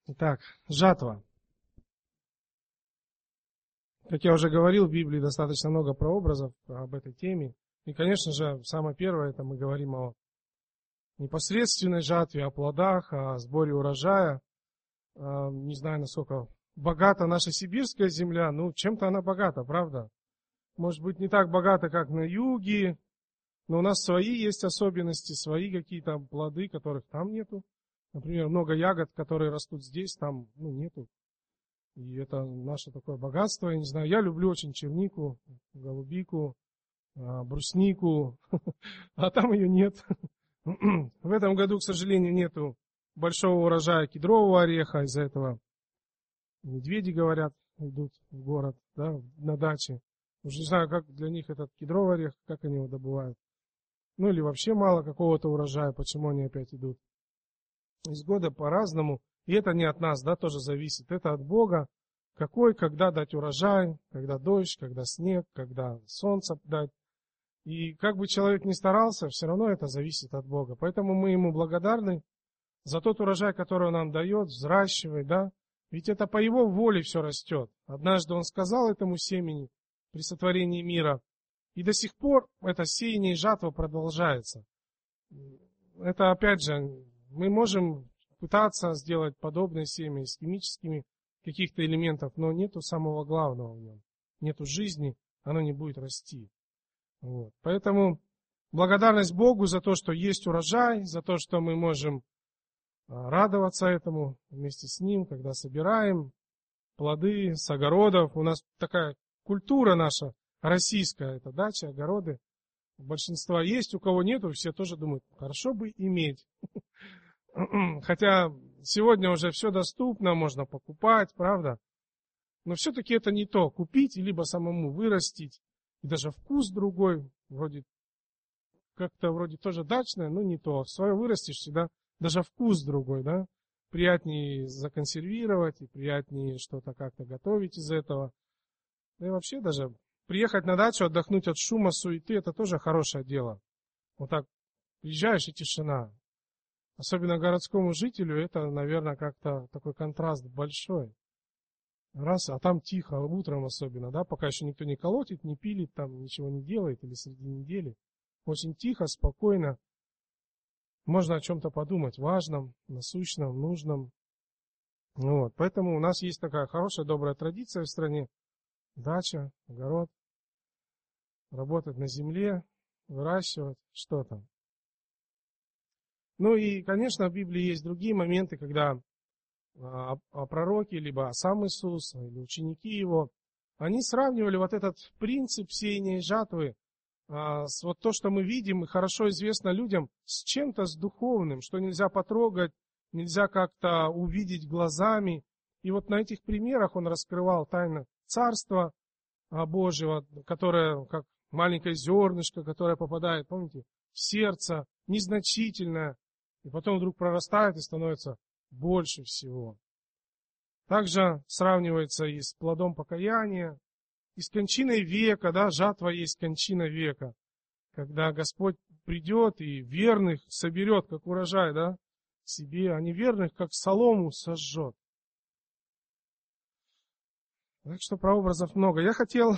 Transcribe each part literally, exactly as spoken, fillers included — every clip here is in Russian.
Итак, жатва. Как я уже говорил, в Библии достаточно много прообразов об этой теме. И, конечно же, самое первое, это мы говорим о непосредственной жатве, о плодах, о сборе урожая. Не знаю, насколько богата наша сибирская земля, ну, чем-то она богата, правда? Может быть, не так богата, как на юге, но у нас свои есть особенности, свои какие-то плоды, которых там нету. Например, много ягод, которые растут здесь, там ну, нету. И это наше такое богатство, я не знаю. Я люблю очень чернику, голубику, бруснику, а там ее нет. В этом году, к сожалению, нету большого урожая кедрового ореха, из-за этого медведи, говорят, идут в город, да, на даче. Уже не знаю, как для них этот кедровый орех, как они его добывают. Ну или вообще мало какого-то урожая, почему они опять идут. Из года по-разному. И это не от нас, да, тоже зависит. Это от Бога. Какой, когда дать урожай, когда дождь, когда снег, когда солнце дать. И как бы человек ни старался, все равно это зависит от Бога. Поэтому мы ему благодарны за тот урожай, который он нам дает, взращивает, да. Ведь это по его воле все растет. Однажды он сказал этому семени при сотворении мира, и до сих пор это сеяние и жатва продолжается. Это опять же, мы можем пытаться сделать подобное семя с химическими каких-то элементов, но нету самого главного в нем. Нету жизни, оно не будет расти. Вот. Поэтому благодарность Богу за то, что есть урожай, за то, что мы можем радоваться этому вместе с Ним, когда собираем плоды с огородов. У нас такая культура наша российская, это дача, огороды. У большинства есть, у кого нету, все тоже думают, хорошо бы иметь. Хотя сегодня уже все доступно, можно покупать, правда? Но все-таки это не то. Купить, либо самому вырастить. И даже вкус другой, вроде как-то вроде тоже дачное, но не то. Свое вырастешь всегда, даже вкус другой, да? Приятнее законсервировать, и приятнее что-то как-то готовить из этого. Да и вообще даже приехать на дачу, отдохнуть от шума, суеты, это тоже хорошее дело. Вот так приезжаешь и тишина. Особенно городскому жителю это, наверное, как-то такой контраст большой. Раз, а там тихо, утром особенно, да, пока еще никто не колотит, не пилит, там ничего не делает, или среди недели. Очень тихо, спокойно. Можно о чем-то подумать, важном, насущном, нужном. Вот. Поэтому у нас есть такая хорошая, добрая традиция в стране. Дача, огород, работать на земле, выращивать что-то. Ну и, конечно, в Библии есть другие моменты, когда а, а пророки, либо сам Иисус, или ученики Его, они сравнивали вот этот принцип сеяния и жатвы а, с вот то, что мы видим и хорошо известно людям, с чем-то с духовным, что нельзя потрогать, нельзя как-то увидеть глазами. И вот на этих примерах он раскрывал тайны Царства Божьего, которое как маленькое зернышко, которое попадает, помните, в сердце, незначительное, и потом вдруг прорастает и становится больше всего. Также сравнивается и с плодом покаяния, и с кончиной века, да, жатва есть кончина века, когда Господь придет и верных соберет, как урожай, да, себе, а неверных, как солому, сожжет. Так что прообразов много. Я хотел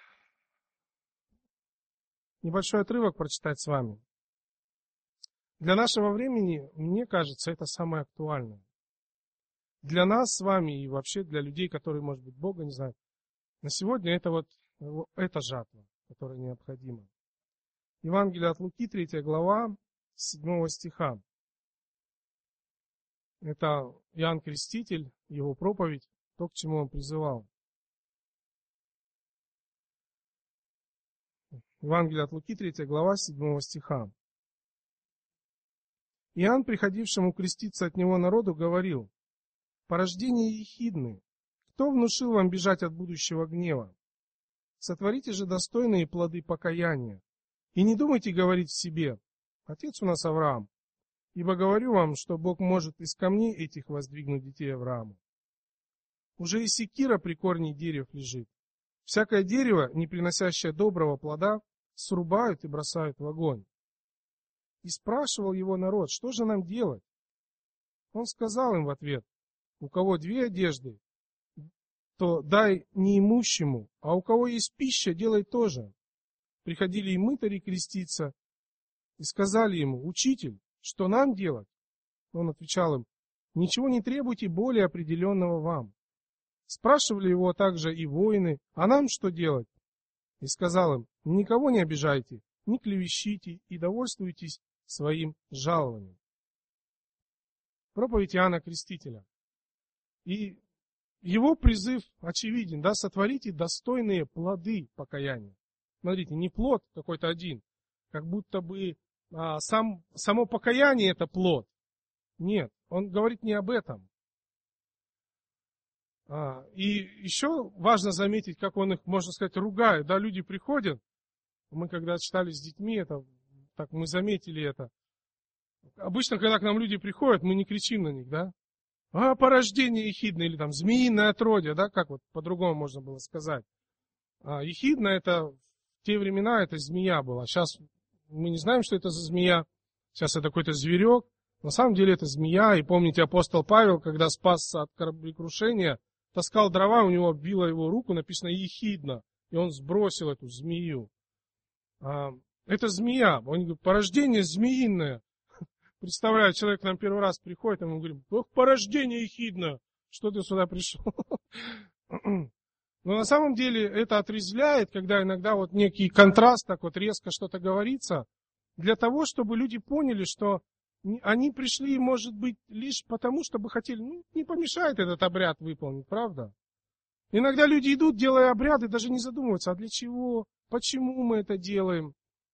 небольшой отрывок прочитать с вами. Для нашего времени, мне кажется, это самое актуальное. Для нас с вами и вообще для людей, которые, может быть, Бога не знают, на сегодня это вот эта жатва, которая необходима. Евангелие от Луки, третья глава, седьмого стиха. Это Иоанн Креститель, его проповедь, то, к чему он призывал. Евангелие от Луки, третья глава, седьмого стиха. Иоанн, приходившему креститься от него народу, говорил: «Порождение ехидны, кто внушил вам бежать от будущего гнева? Сотворите же достойные плоды покаяния, и не думайте говорить в себе: отец у нас Авраам, ибо говорю вам, что Бог может из камней этих воздвигнуть детей Аврааму. Уже и секира при корне дерев лежит. Всякое дерево, не приносящее доброго плода, срубают и бросают в огонь». И спрашивал его народ: что же нам делать? Он сказал им в ответ: у кого две одежды, то дай неимущему, а у кого есть пища, делай то же. Приходили и мытари креститься, и сказали ему: учитель, что нам делать? Он отвечал им: ничего не требуйте более определенного вам. Спрашивали его также и воины: а нам что делать? И сказал им: никого не обижайте, не клевещите и довольствуйтесь своим жалованием. Проповедь Иоанна Крестителя. И его призыв очевиден, да, сотворите достойные плоды покаяния. Смотрите, не плод какой-то один, как будто бы а, сам, само покаяние это плод. Нет, он говорит не об этом. А, и еще важно заметить, как он их, можно сказать, ругает. Да, люди приходят, мы когда читали с детьми, это, так мы заметили это. Обычно, когда к нам люди приходят, мы не кричим на них, да? А, порождение ехидное, или там змеиное отродье, да, как вот по-другому можно было сказать. А, ехидно это в те времена это змея была. Сейчас мы не знаем, что это за змея. Сейчас это какой-то зверек. На самом деле это змея. И помните, апостол Павел, когда спасся от кораблекрушения, таскал дрова, у него обвила его руку, написано ехидно. И он сбросил эту змею. А, это змея. Он говорит, порождение змеиное. Представляю, человек к нам первый раз приходит, и мы говорим: ох, порождение ехидно, что ты сюда пришел? Но на самом деле это отрезвляет, когда иногда вот некий контраст, так вот резко что-то говорится, для того, чтобы люди поняли, что они пришли, может быть, лишь потому, чтобы хотели, ну, не помешает этот обряд выполнить, правда? Иногда люди идут, делая обряды, даже не задумываются, а для чего, почему мы это делаем.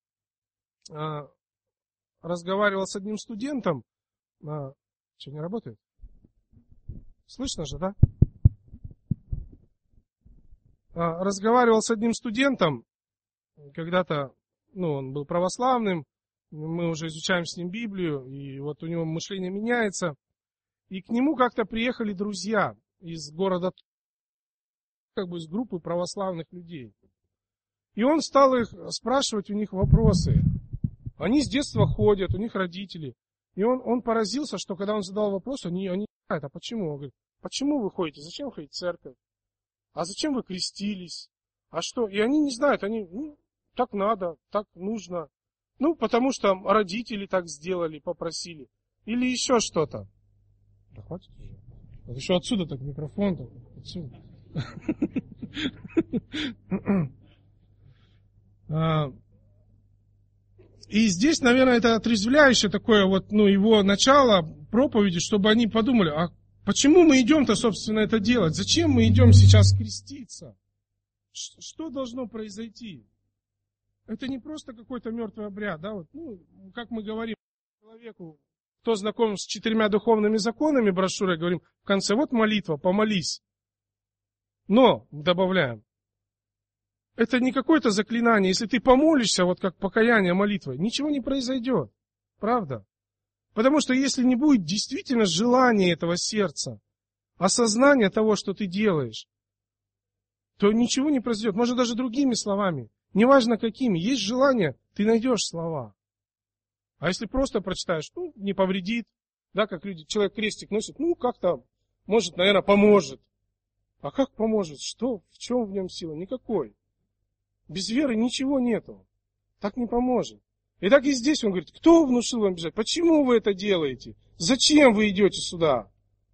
Разговаривал с одним студентом. А, что, не работает? Слышно же, да? А, разговаривал с одним студентом. Когда-то, ну, он был православным. Мы уже изучаем с ним Библию. И вот у него мышление меняется. И к нему как-то приехали друзья из города, как бы из группы православных людей. И он стал их спрашивать у них вопросы. Они с детства ходят, у них родители. И он, он поразился, что когда он задал вопрос, они, они не знают, а почему? Он говорит: почему вы ходите? Зачем ходить в церковь? А зачем вы крестились? А что? И они не знают, они, ну, так надо, так нужно. Ну, потому что родители так сделали, попросили. Или еще что-то. Да хватит уже. Вот еще отсюда так микрофон, так, отсюда. И здесь, наверное, это отрезвляющее такое вот, ну, его начало проповеди, чтобы они подумали: а почему мы идем-то, собственно, это делать? Зачем мы идем сейчас креститься? Что должно произойти? Это не просто какой-то мертвый обряд, да, вот, ну, как мы говорим человеку, кто знаком с четырьмя духовными законами, брошюрой, говорим в конце: вот молитва, помолись. Но, добавляем, это не какое-то заклинание. Если ты помолишься, вот как покаяние молитвой, ничего не произойдет. Правда? Потому что если не будет действительно желания этого сердца, осознания того, что ты делаешь, то ничего не произойдет. Может, даже другими словами. Неважно какими. Есть желание, ты найдешь слова. А если просто прочитаешь, ну, не повредит. Да, как люди, человек крестик носит, ну, как-то, может, наверное, поможет. А как поможет? Что? В чем в нем сила? Никакой. Без веры ничего нету. Так не поможет. И так и здесь он говорит: кто внушил вам бежать? Почему вы это делаете? Зачем вы идете сюда?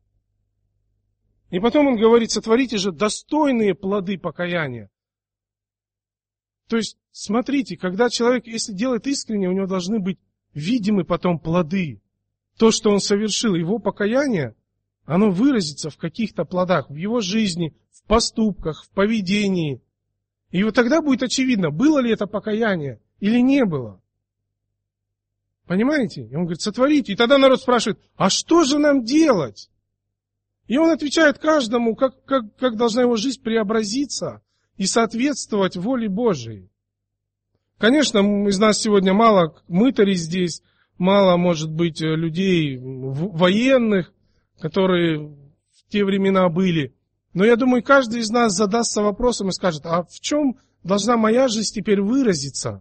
И потом он говорит: сотворите же достойные плоды покаяния. То есть, смотрите, когда человек, если делает искренне, у него должны быть видимы потом плоды. То, что он совершил, его покаяние, оно выразится в каких-то плодах, в его жизни, в поступках, в поведении. И вот тогда будет очевидно, было ли это покаяние или не было. Понимаете? И он говорит: сотворите. И тогда народ спрашивает: а что же нам делать? И он отвечает каждому, как, как, как должна его жизнь преобразиться и соответствовать воле Божией. Конечно, из нас сегодня мало мытарей здесь, мало, может быть, людей военных, которые в те времена были. Но я думаю, каждый из нас задастся вопросом и скажет: а в чем должна моя жизнь теперь выразиться?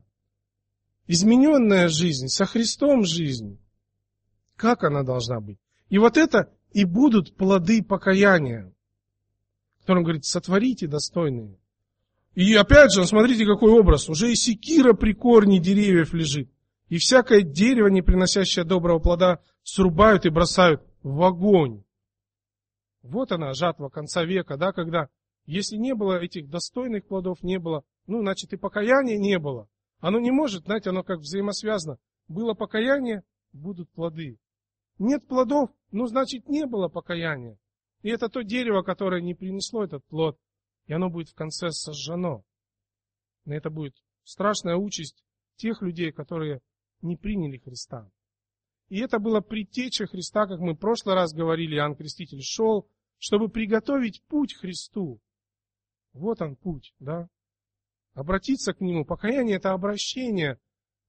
Измененная жизнь, со Христом жизнь. Как она должна быть? И вот это и будут плоды покаяния, которым говорит, сотворите достойные. И опять же, смотрите, какой образ. Уже и секира при корне деревьев лежит. И всякое дерево, не приносящее доброго плода, срубают и бросают в огонь. Вот она, жатва конца века, да, когда, если не было этих достойных плодов, не было, ну, значит, и покаяния не было. Оно не может, знаете, оно как взаимосвязано. Было покаяние, будут плоды. Нет плодов, ну, значит, не было покаяния. И это то дерево, которое не принесло этот плод, и оно будет в конце сожжено. И это будет страшная участь тех людей, которые не приняли Христа. И это было предтеча Христа, как мы в прошлый раз говорили, Иоанн Креститель шел, чтобы приготовить путь к Христу. Вот он путь, да. Обратиться к Нему. Покаяние — это обращение.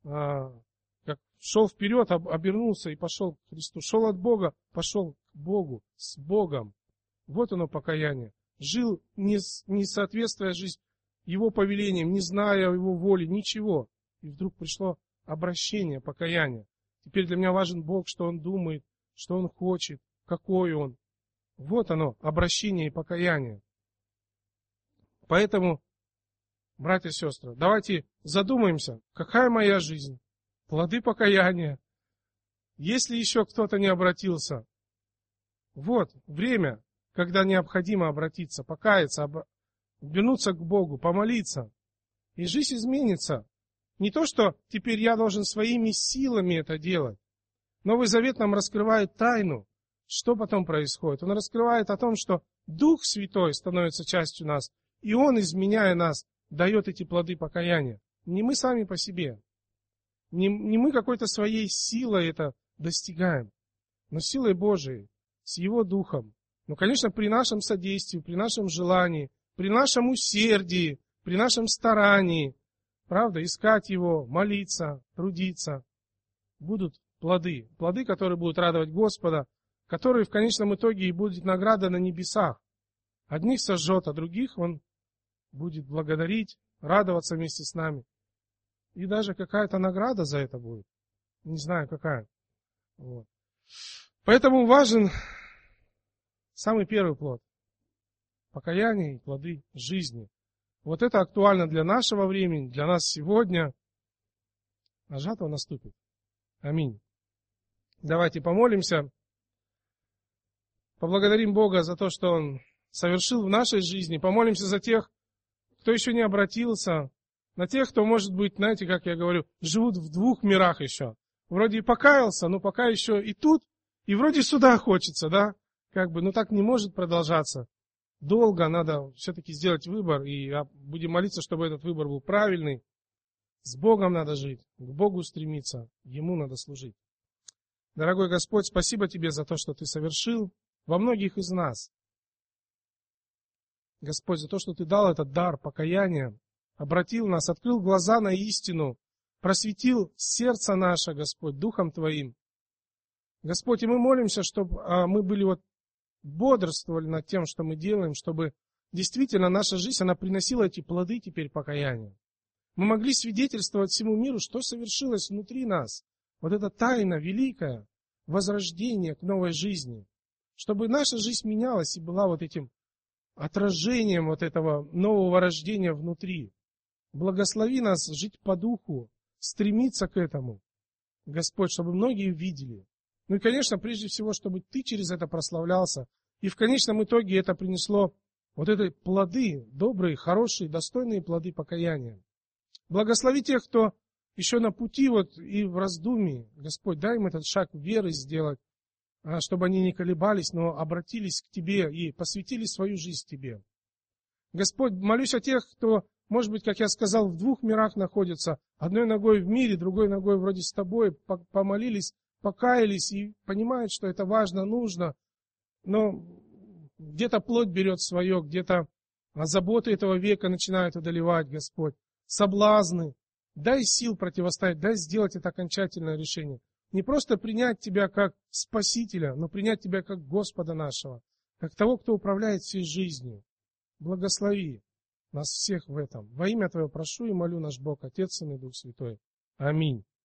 Как шел вперед, обернулся и пошел к Христу. Шел от Бога, пошел к Богу, с Богом. Вот оно покаяние. Жил, не, не соответствуя жизнь Его повелениям, не зная Его воли, ничего. И вдруг пришло обращение, покаяние. Теперь для меня важен Бог, что Он думает, что Он хочет, какой Он. Вот оно, обращение и покаяние. Поэтому, братья и сестры, давайте задумаемся, какая моя жизнь, плоды покаяния. Если еще кто-то не обратился, вот время, когда необходимо обратиться, покаяться, об... вернуться к Богу, помолиться. И жизнь изменится. Не то, что теперь я должен своими силами это делать. Новый Завет нам раскрывает тайну. Что потом происходит? Он раскрывает о том, что Дух Святой становится частью нас, и Он, изменяя нас, дает эти плоды покаяния. Не мы сами по себе. Не, не мы какой-то своей силой это достигаем, но силой Божией, с Его Духом. Ну, конечно, при нашем содействии, при нашем желании, при нашем усердии, при нашем старании, правда, искать Его, молиться, трудиться, будут плоды. Плоды, которые будут радовать Господа, которые в конечном итоге и будет награда на небесах. Одних сожжет, а других Он будет благодарить, радоваться вместе с нами. И даже какая-то награда за это будет. Не знаю, какая. Вот. Поэтому важен самый первый плод. Покаяние и плоды жизни. Вот это актуально для нашего времени, для нас сегодня. А жатва наступит. Аминь. Давайте помолимся. Поблагодарим Бога за то, что Он совершил в нашей жизни. Помолимся за тех, кто еще не обратился. На тех, кто, может быть, знаете, как я говорю, живут в двух мирах еще. Вроде и покаялся, но пока еще и тут, и вроде сюда хочется, да? Как бы, ну так не может продолжаться. Долго надо все-таки сделать выбор, и будем молиться, чтобы этот выбор был правильный. С Богом надо жить, к Богу стремиться, Ему надо служить. Дорогой Господь, спасибо Тебе за то, что Ты совершил во многих из нас. Господь, за то, что Ты дал этот дар покаяния, обратил нас, открыл глаза на истину, просветил сердце наше, Господь, Духом Твоим. Господь, и мы молимся, чтобы мы были вот бодрствовали над тем, что мы делаем, чтобы действительно наша жизнь, она приносила эти плоды теперь покаяния. Мы могли свидетельствовать всему миру, что совершилось внутри нас. Вот эта тайна великая, возрождение к новой жизни. Чтобы наша жизнь менялась и была вот этим отражением вот этого нового рождения внутри. Благослови нас жить по духу, стремиться к этому. Господь, чтобы многие видели. Ну и, конечно, прежде всего, чтобы Ты через это прославлялся. И в конечном итоге это принесло вот эти плоды, добрые, хорошие, достойные плоды покаяния. Благослови тех, кто еще на пути вот и в раздумии. Господь, дай им этот шаг веры сделать, чтобы они не колебались, но обратились к Тебе и посвятили свою жизнь Тебе. Господь, молюсь о тех, кто, может быть, как я сказал, в двух мирах находится. Одной ногой в мире, другой ногой вроде с Тобой, помолились, покаялись и понимают, что это важно, нужно, но где-то плоть берет свое, где-то заботы этого века начинают одолевать, Господь, соблазны. Дай сил противостоять, дай сделать это окончательное решение. Не просто принять Тебя как Спасителя, но принять Тебя как Господа нашего, как того, кто управляет всей жизнью. Благослови нас всех в этом. Во имя Твое прошу и молю, наш Бог, Отец, Сын и Дух Святой. Аминь.